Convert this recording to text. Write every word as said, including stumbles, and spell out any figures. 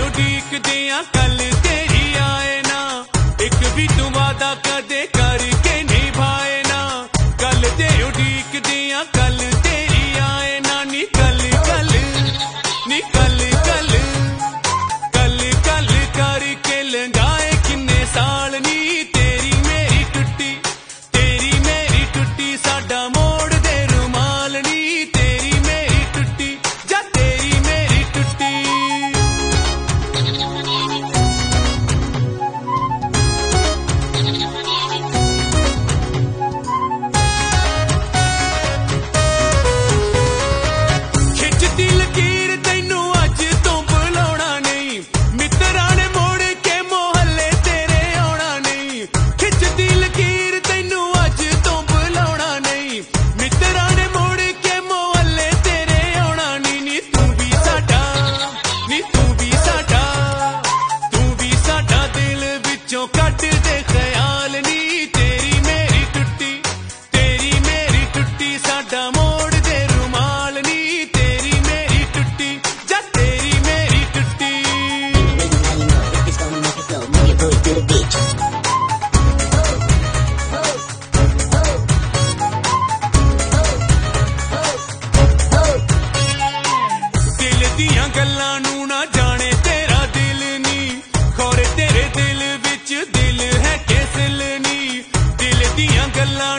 उडीकदे आ कल तेरी आए ना, एक भी तू वादा कदे करके निभाए ना। कल दे उडीकदे आ कल तेरी आए ना, नी कल कल नी कल कल कल कल करके लंघाए किन्ने साल नी। तेरी मेरी टुट्टी तेरी मेरी टुट्टी साडा मोड़ दे रुमाल नी। तेरी मेरी टुट्टी जा तेरी मेरी टुट्टी। खिचदी लकीर तैनू अज तो बुलाउणा नहीं, मित्तरां ने मोड़ के मोहल्ले तेरे आउणा नहीं। खिचदी लकीर तैनू अज तो बुलाउणा नहीं, मित्तरां ने मोड़ के मोहल्ले तेरे आउणा नहीं। नी तू भी साडा नी तू भी साडा तू भी साडा दिल विचों कढ दे ख्याल नी। तेरी मेरी टुट्टी तेरी मेरी टुट्टी साडा मोड़ दे रुमाल नी। तेरी मेरी टुट्टी जा तेरी मेरी टुट्टी। दिल दियां गल्लां नू ना जाने तेरा दिल नी, खौरे तेरे दिल विच दिल है किस नी। दिल दियां गल्लां